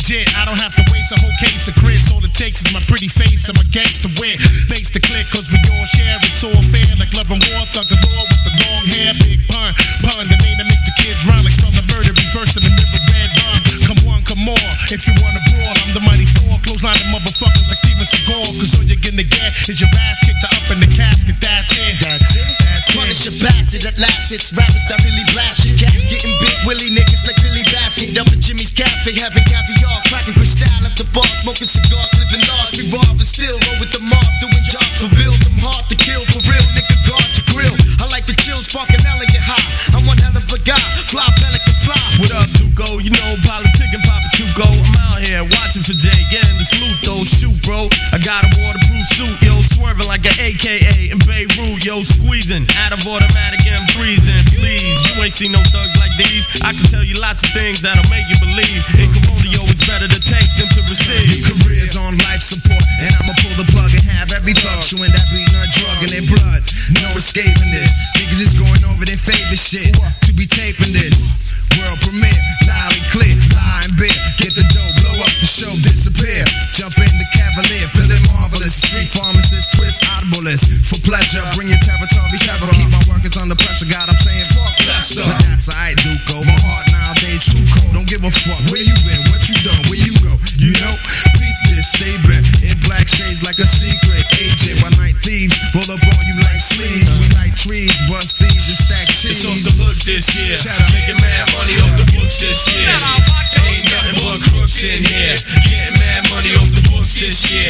legit. I don't have to waste a whole case of Chris. All it takes is my pretty face and my gangster wit. Lace the click, cause we all share. It's all fair, like love and war. Thug the law with the long hair. Big pun, the name that makes the kids rhyme. Like spell the murder, reverse in the mirror, red rhyme. Come on, come on. If you wanna brawl, I'm the mighty Thor. Clothesline the motherfuckers like Steven Seagal. Cause all you're gonna get is your ass kicked up in the casket. That's it. That's it. Punish your bastard at last. It's rappers that really blast your cats. Getting big willy niggas like Billy Baffin. Up at Jimmy's Cafe, having caviar. Cracking crystal at the bar. Smoking cigars, living large. We rob and still roll with the mob. Doing jobs for bills. I'm hard to kill for real. Nigga, guard your grill. I like the chill, sparking elegant high. I'm one hell of a guy. Fly, pelican, fly. What up, Duco? You know, politic and Papa Chuco. I'm out here watching for Jay. Getting the salute, though. Shoot, bro. I got a waterproof suit, yo. Swerving like an AKA in Beirut, yo. Squeezing out of automatic M3s. And please, you ain't seen no thugs like these. I can tell you lots of things that'll make you believe. In Corrodeo, it's better to take than to receive. Your career's on life support, and I'ma pull the plug and have every thug chewing that beating a drug in their blood. No escaping this. Niggas just going over their favorite shit. To be taping this world premiere, loud and clear, lie and beer. Get the dough, blow up the show, disappear. Jump in the Cavalier, feeling marvelous. Street pharmacist, twist audiblest. For pleasure, bring your territory terror. Keep my workers under pressure. God, I'm saying fuck Lester. But that's alright, Duco. My heart nowadays too cold. Don't give a fuck where you been, what you done, where you go. You know, beat this, stay back. In black shades like a secret agent. One night thieves roll up on you like sleeves. We like trees, bust thieves and stack cheese. It's off the hook this year. Making mad money off the books this year. Ain't nothing but crooks in here. Getting mad money off the books this year.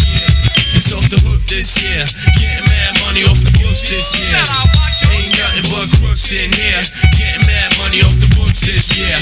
It's off the hook this year. Getting mad money off the books this year. Ain't nothing but crooks in here. Getting mad money off the books this year.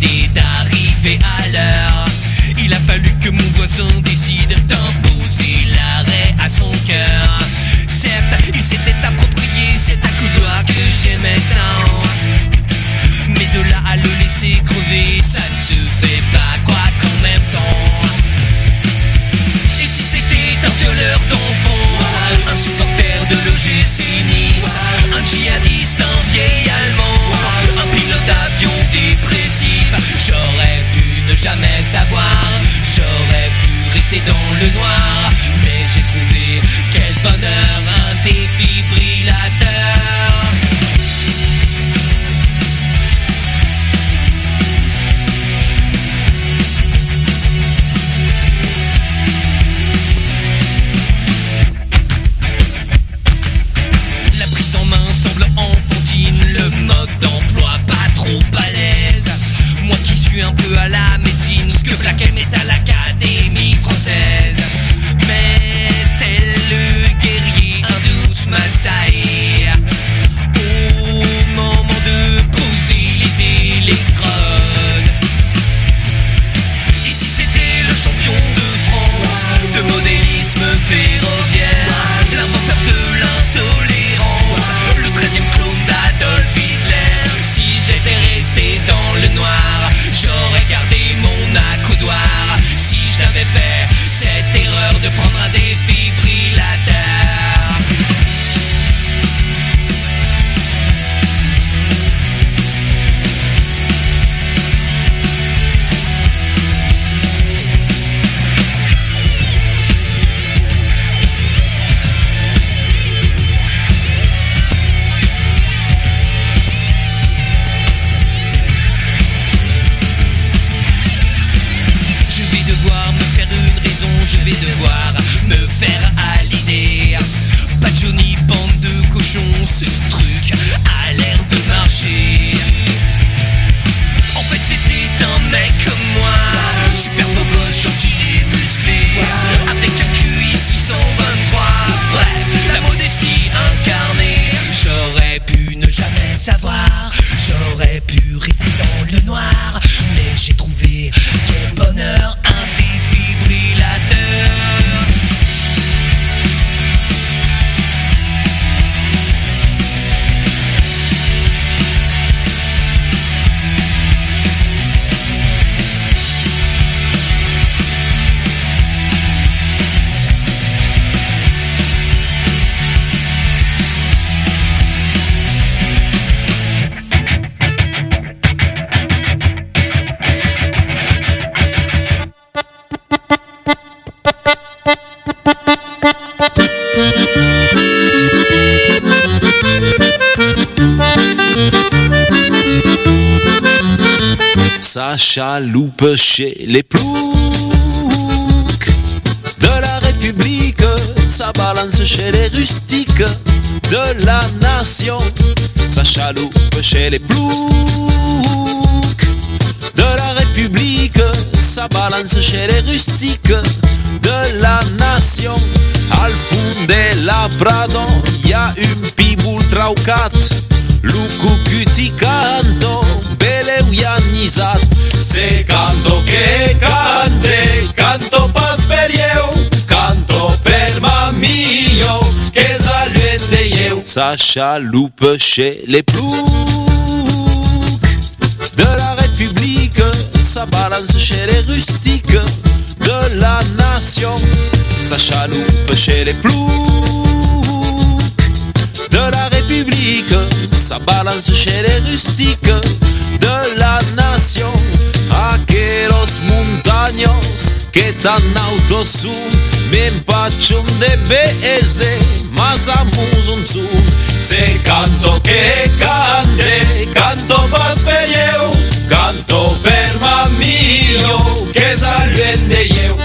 Il a fallu que mon voisin décide d'imposer dans le noir, mais j'ai trouvé quel bonheur, un défibrillateur. La prise en main semble enfantine, le mode d'emploi pas trop à l'aise. Moi qui suis un peu à la médecine, ce que Black M est à l'Académie française. Mais tel le guerrier, un douce massaï, au moment de poser les électrodes. Ici c'était le champion de France, de modélisme ferroviaire, l'inventeur de l'intolérance, le 13e clone d'Adolf Hitler. Si j'étais resté dans le noir, j'aurais gardé mon accoudoir. Si je n'avais fait cette erreur de prendre un défibrillateur. Je vais devoir me faire une raison, je vais devoir me faire à l'idée. Pas de Johnny, bande de cochons, ce truc a l'air de marcher. En fait c'était un mec comme moi, super beau gosse, gentil et musclé, avec un QI 623. Bref, la modestie incarnée. J'aurais pu ne jamais savoir, j'aurais pu rester dans le noir, mais j'ai trouvé quel bonheur, un défibrillateur. Ça chaloupe chez les ploucs de la République, ça balance chez les rustiques de la nation. Ça chaloupe chez les ploucs de la République, ça balance chez les rustiques de la nation. Al fund de la Prado y a un pibul traucat, Lucu cuti canto, bele uianizat. Se canto che cante, canto pas per eu, canto per mamio, che saluende eu. Ça chaloupe chez les ploucs de la République, ça balance chez les rustiques de la nation. Ça chaloupe chez les ploucs de la République, ça balance chez les rustiques de la nation. Aqueros montaños que tan autos son, m'empachon de beze, mas amusun su. Se canto que cante, canto pas per eu, canto per mamio, que salven de eu.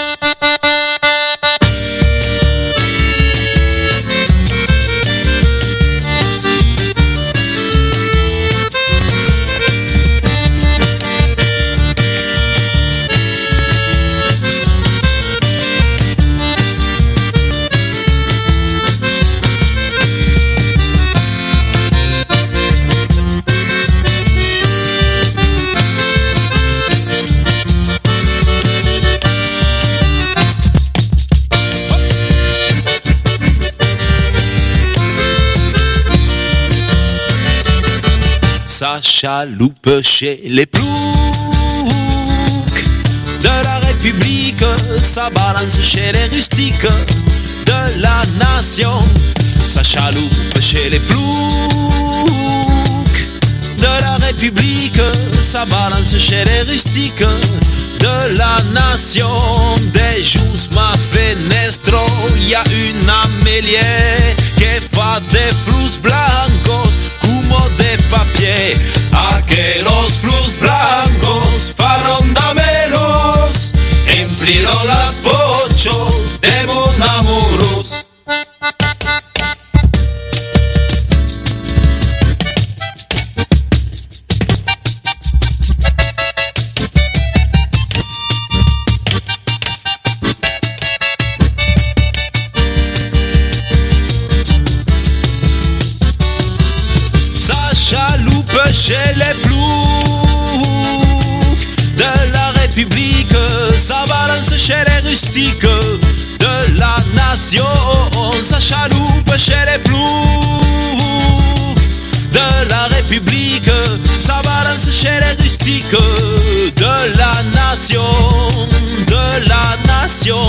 Ça chaloupe chez les ploucs de la République, ça balance chez les rustiques de la nation. Ça chaloupe chez les ploucs de la République, ça balance chez les rustiques de de la nation. De jus ma fenestro, y a une améliée que fa de flus blancos como de papier. Aquellos flus blancos fueron damelos, emplieron las bochos de mon amoros. Chez les ploucs de la République, ça balance chez les rustiques de la nation. Ça chaloupe chez les ploucs de la République, ça balance chez les rustiques de la nation, de la nation.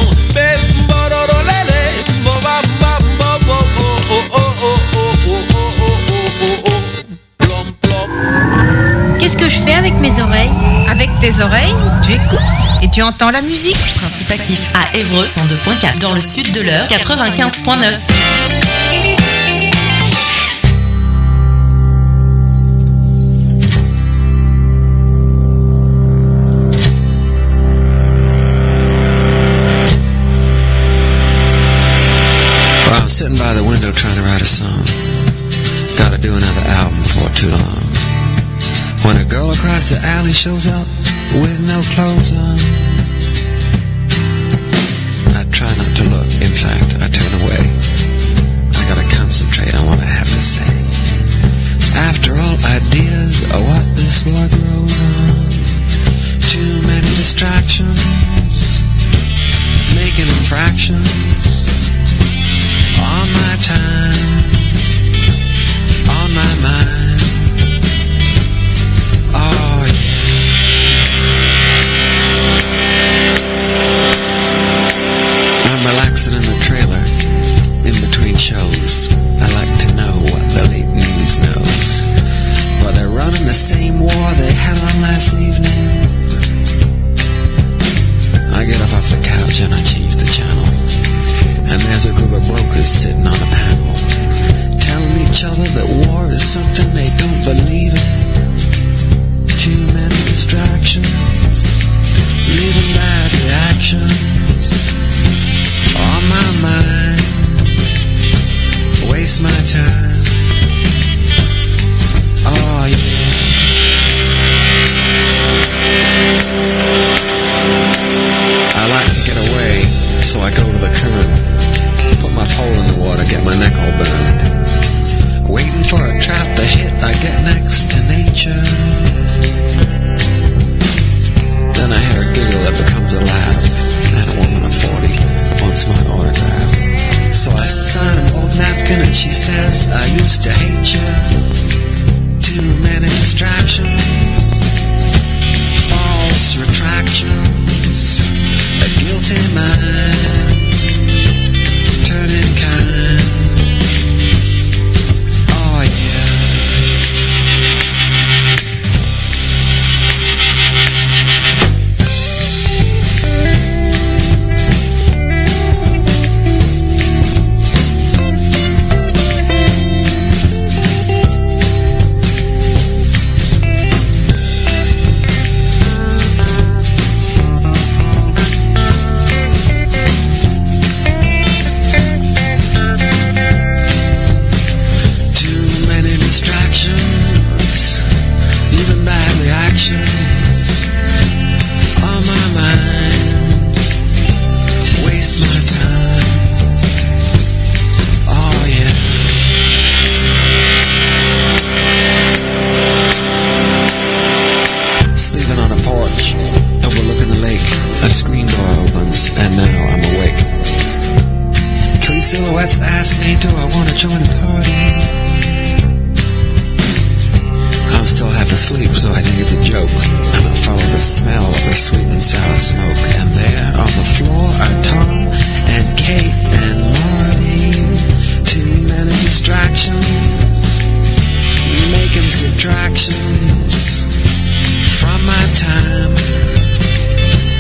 Qu'est-ce que je fais avec mes oreilles? Avec tes oreilles, tu écoutes et tu entends la musique. Principe actif à Évreux 102.4, dans le sud de l'Eure 95.9. Well, I'm sitting by the window trying to write a song. Gotta do another album before too long. When a girl across the alley shows up with no clothes on, I try not to look. In fact, I turn away. I gotta concentrate on what I have to say. After all, ideas are what this war grows on. Too many distractions, making infractions on my time, on my mind. Oh, yeah. I'm relaxing in the trailer in between shows. I like to know what the late news knows. But they're running the same war they had on last evening. I get up off the couch and I change the channel. And there's a group of brokers sitting on a panel, telling each other that war is something they don't believe in. Too many distractions, leaving bad reactions on my mind. Waste my time. Oh yeah. I like to get away, so I go to the current, put my pole in the water, get my neck all burned. Waiting for a trap to hit, I get next to nature. Then I hear a giggle that becomes a laugh, and a woman of 40 wants my autograph. So I sign an old napkin and she says, I used to hate you. Too many distractions, false retractions, a guilty mind, turning kind. Oh yeah. Silhouettes ask me, do I want to join a party? I'm still half asleep, so I think it's a joke. And I follow the smell of the sweet and sour smoke. And there on the floor are Tom and Kate and Marty. Too many distractions, making subtractions from my time.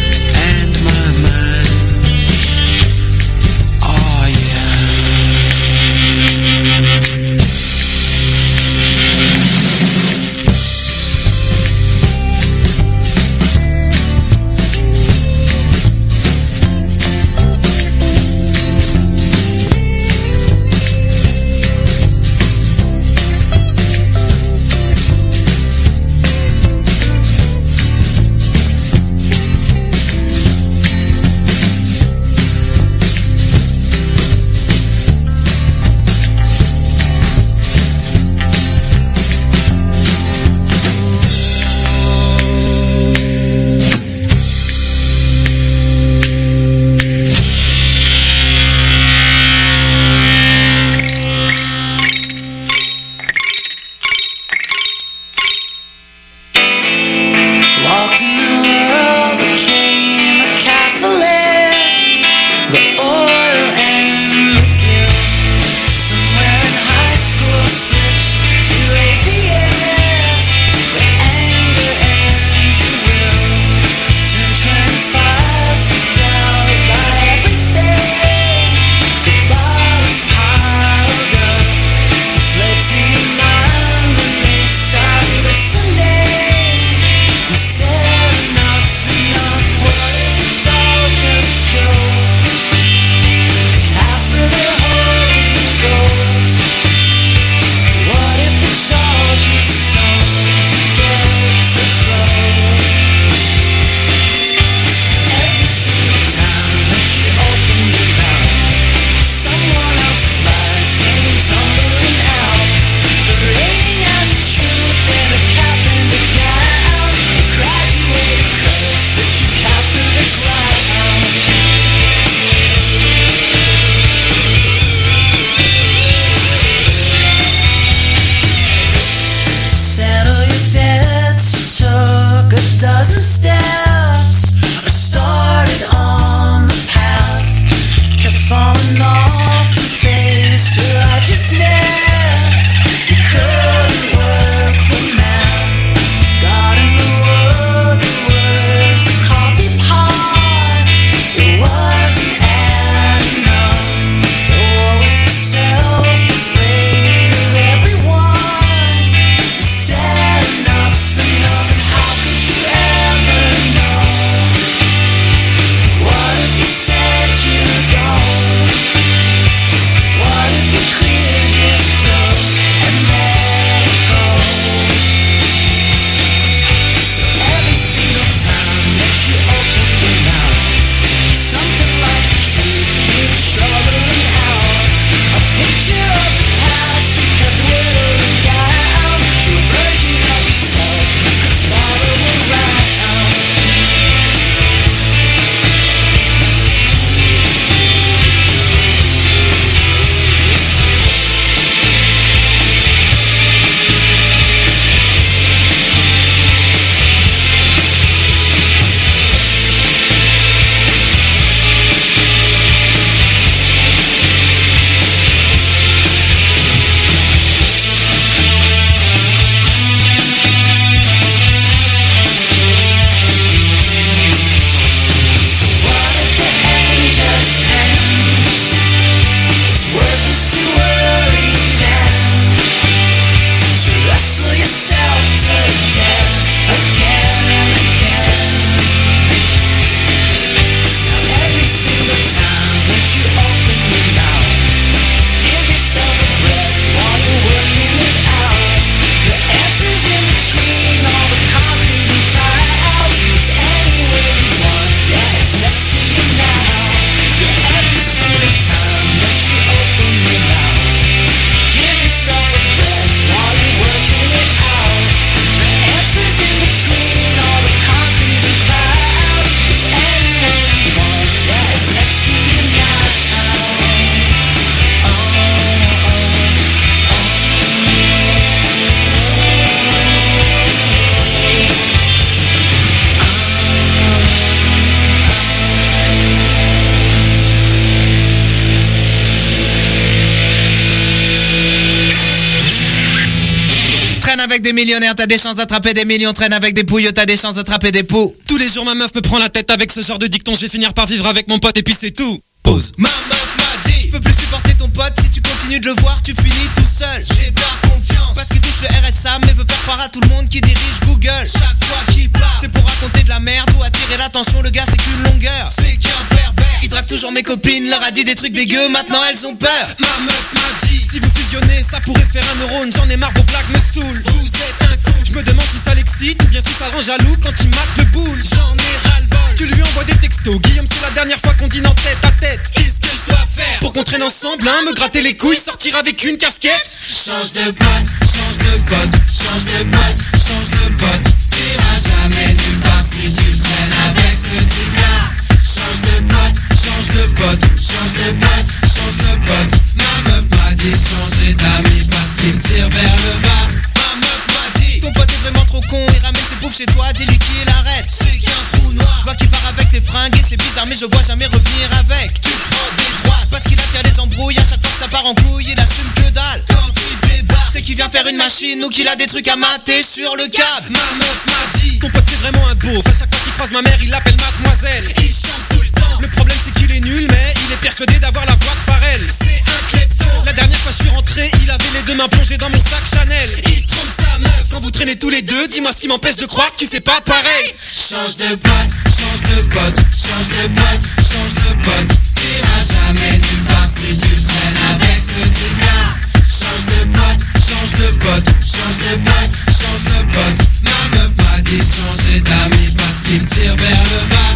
millionnaire, t'as des chances d'attraper des millions. Traîne avec des pouilles, t'as des chances d'attraper des poux. Tous les jours ma meuf me prend la tête avec ce genre de dicton. Je vais finir par vivre avec mon pote et puis c'est tout. Pause. Ma meuf m'a dit, je peux plus supporter ton pote. Si tu continues de le voir, tu finis tout seul. J'ai pas confiance, parce qu'il touche le RSA, mais veut faire croire à tout le monde qui dirige Google. Chaque fois qu'il parle, c'est pour raconter de la merde ou attirer l'attention. Le gars c'est qu'une longueur, c'est qu'un pervers. Il drague toujours mes copines, leur a dit des trucs dégueux, maintenant elles ont peur. Ma meuf m'a dit, si vous fusionnez, ça pourrait faire un neurone. J'en ai marre, vos blagues me saoulent. Vous êtes un coup. Je me demande si ça l'excite ou bien si ça le rend jaloux quand il mate le boule. J'en ai ras-le-bol. Tu lui envoies des textos, Guillaume c'est la dernière fois qu'on dîne en tête à tête. Qu'est-ce que je dois faire pour qu'on traîne ensemble, hein? Me gratter les couilles, sortir avec une casquette. Change de pote, change de pote, change de pote, change de pote. T'iras jamais nulle part si tu traînes avec ce type-là. Change de pote, change de pote, change de pote, change de pote. Ma meuf m'a dit changer d'amis parce qu'il me tire vers le bas. Ma meuf m'a dit, ton pote est vraiment trop con, il ramène ses poufs chez toi, dis-lui qu'il arrête. C'est qu'un trou noir, je vois qu'il part avec tes fringues et c'est bizarre mais je vois jamais revenir avec. Tu prends des droites parce qu'il attire les embrouilles, à chaque fois que ça part en couille, il assume que dalle. Quand il débarque, c'est qu'il vient faire une machine ou qu'il a des trucs à mater sur le câble. Ma meuf m'a dit, ton pote est vraiment un beauf. À chaque fois qu'il croise ma mère, il l'appelle mademoiselle. Il chante tout le temps. Le problème c'est qu'il est nul, mais il est persuadé d'avoir la voix de Pharrell. C'est un klepto. La dernière fois je suis rentré, il avait les deux mains plongées dans mon sac Chanel. Il trompe sa meuf. Quand vous traînez tous les deux, dis-moi ce qui m'empêche de croire que tu fais pas pareil. Change de pote, change de pote, change de pote, change de pote. T'iras jamais nulle part si tu traînes avec ce type-là. Change de pote, change de pote, change de pote, change de pote. Ma meuf m'a dit changer d'amis parce qu'il me tire vers le bas.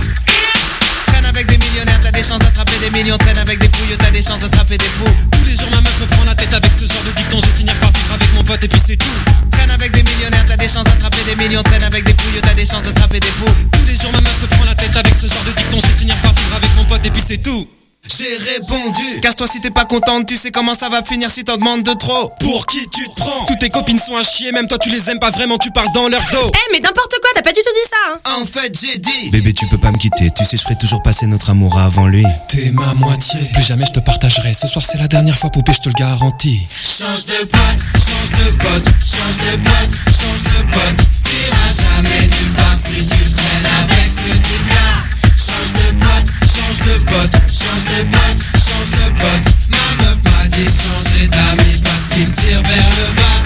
Traîne avec des millionnaires, t'as des chances d'attraper des millions. Traîne avec des pouilles, t'as des chances d'attraper des fous. Tous les jours ma meuf me prend la tête avec ce genre de dicton. Je vais finir par vivre avec mon pote et puis c'est tout. Traîne avec des millionnaires, t'as des chances d'attraper des millions. Traîne avec des pouilles, t'as des chances d'attraper des fous. Tous les jours ma meuf me prend la tête avec ce genre de dicton. Je vais finir par vivre avec mon pote et puis c'est tout. J'ai répondu, casse-toi si t'es pas contente, tu sais comment ça va finir si t'en demandes de trop. Pour qui tu te prends? Toutes tes copines sont à chier, même toi tu les aimes pas vraiment, tu parles dans leur dos. Mais n'importe quoi, t'as pas du tout dit ça, hein. En fait j'ai dit, bébé tu peux pas me quitter, tu sais je ferai toujours passer notre amour avant lui. T'es ma moitié, plus jamais je te partagerai. Ce soir c'est la dernière fois poupée, je te le garantis. Change de pote, change de pote, change de pote, change de pote. T'iras jamais nulle part si tu traînes avec ce type-là. Change de pote, change de pote, change de pote, change de pote. Ma meuf m'a dit changer d'amis parce qu'il me tire vers le bas.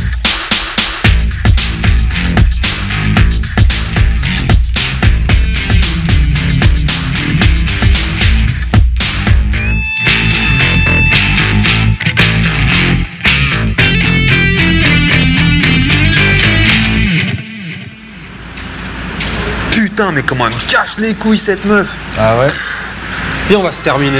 Putain, mais comment elle me casse les couilles cette meuf. Ah ouais. Et on va se terminer.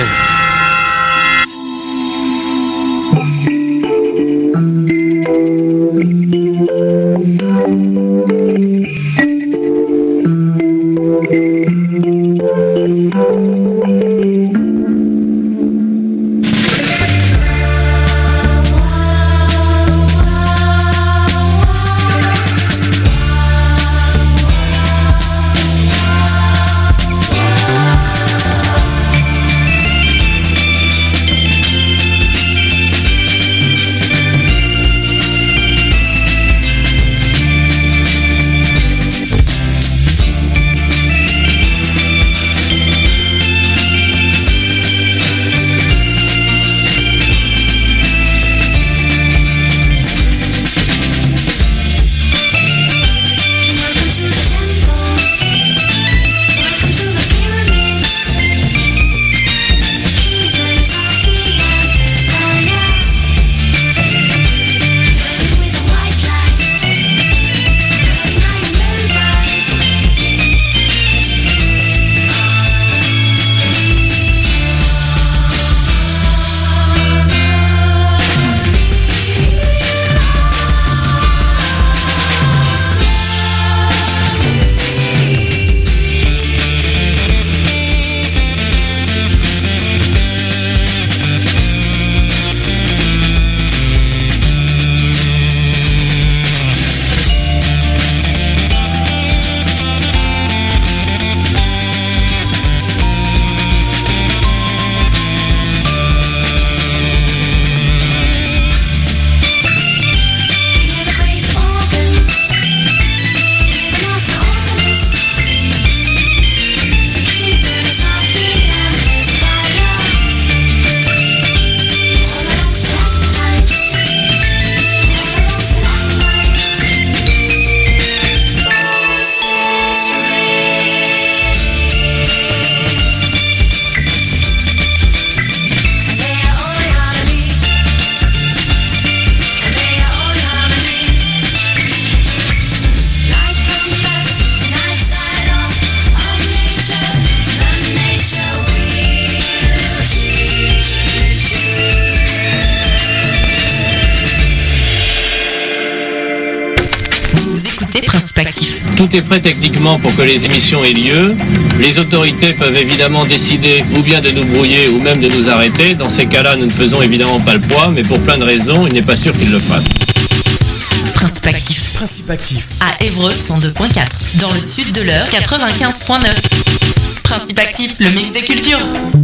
Tout est prêt techniquement pour que les émissions aient lieu. Les autorités peuvent évidemment décider ou bien de nous brouiller ou même de nous arrêter. Dans ces cas-là, nous ne faisons évidemment pas le poids, mais pour plein de raisons, il n'est pas sûr qu'ils le fassent. Principe actif. Principe actif. À Évreux 102.4. Dans le sud de l'Eure 95.9. Principe actif, le mix des cultures.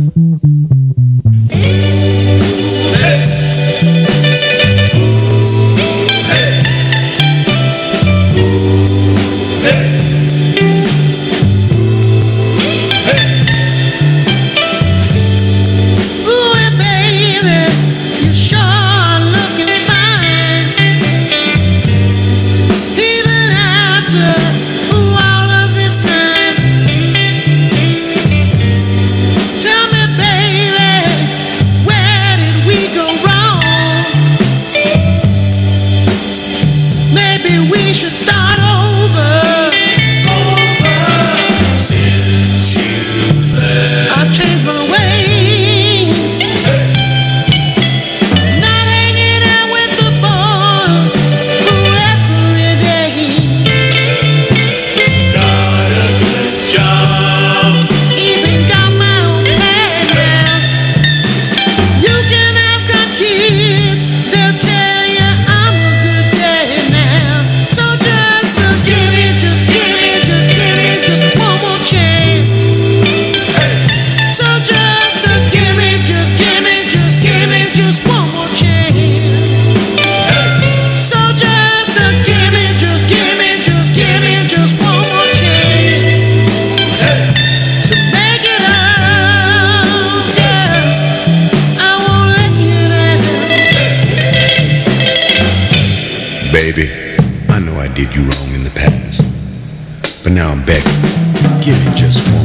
Baby, I know I did you wrong in the past, but now I'm begging, give me just one